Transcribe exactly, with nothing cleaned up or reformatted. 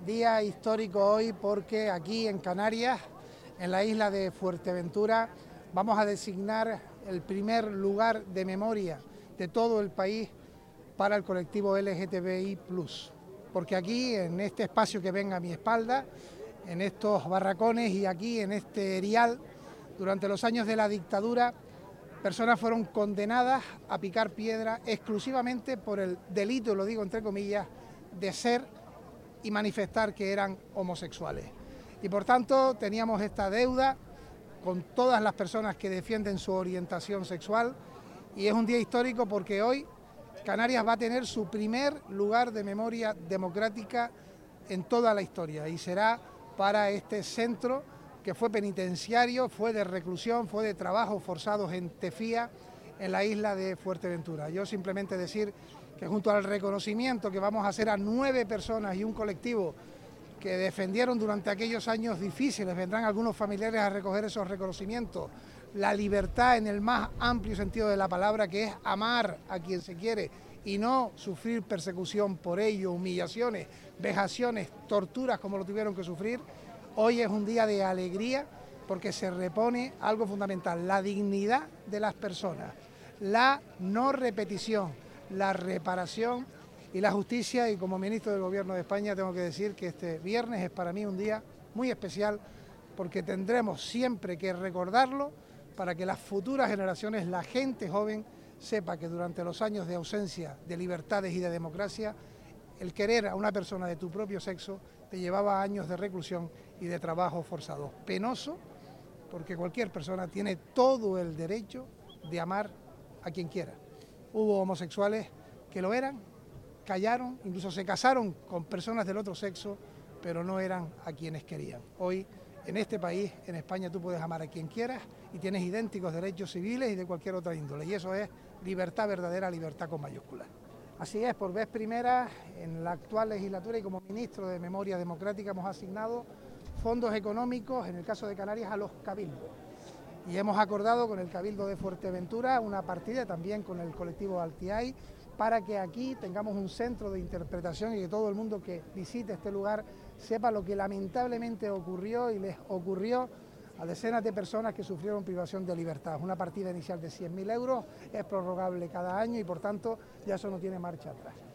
Día histórico hoy porque aquí en Canarias, en la isla de Fuerteventura, vamos a designar el primer lugar de memoria de todo el país para el colectivo L G T B I plus. Porque aquí, en este espacio que ven a mi espalda, en estos barracones y aquí en este erial, durante los años de la dictadura, personas fueron condenadas a picar piedra exclusivamente por el delito, lo digo entre comillas, de ser y manifestar que eran homosexuales. Y por tanto teníamos esta deuda con todas las personas que defienden su orientación sexual, y es un día histórico porque hoy Canarias va a tener su primer lugar de memoria democrática en toda la historia, y será para este centro que fue penitenciario, fue de reclusión, fue de trabajos forzados en Tefía, en la isla de Fuerteventura. Yo simplemente decir que junto al reconocimiento que vamos a hacer a nueve personas y un colectivo que defendieron durante aquellos años difíciles, vendrán algunos familiares a recoger esos reconocimientos, la libertad en el más amplio sentido de la palabra, que es amar a quien se quiere y no sufrir persecución por ello, humillaciones, vejaciones, torturas como lo tuvieron que sufrir. Hoy es un día de alegría porque se repone algo fundamental: la dignidad de las personas, la no repetición, la reparación y la justicia. Y como ministro del Gobierno de España tengo que decir que este viernes es para mí un día muy especial, porque tendremos siempre que recordarlo para que las futuras generaciones, la gente joven, sepa que durante los años de ausencia de libertades y de democracia, el querer a una persona de tu propio sexo te llevaba a años de reclusión y de trabajo forzado. Penoso, porque cualquier persona tiene todo el derecho de amar a quien quiera. Hubo homosexuales que lo eran, callaron, incluso se casaron con personas del otro sexo, pero no eran a quienes querían. Hoy, en este país, en España, tú puedes amar a quien quieras y tienes idénticos derechos civiles y de cualquier otra índole. Y eso es libertad verdadera, libertad con mayúsculas. Así es, por vez primera, en la actual legislatura y como ministro de Memoria Democrática hemos asignado fondos económicos, en el caso de Canarias, a los cabildos. Y hemos acordado con el Cabildo de Fuerteventura una partida, también con el colectivo Altiay, para que aquí tengamos un centro de interpretación y que todo el mundo que visite este lugar sepa lo que lamentablemente ocurrió y les ocurrió a decenas de personas que sufrieron privación de libertad. Una partida inicial de cien mil euros, es prorrogable cada año y por tanto ya eso no tiene marcha atrás.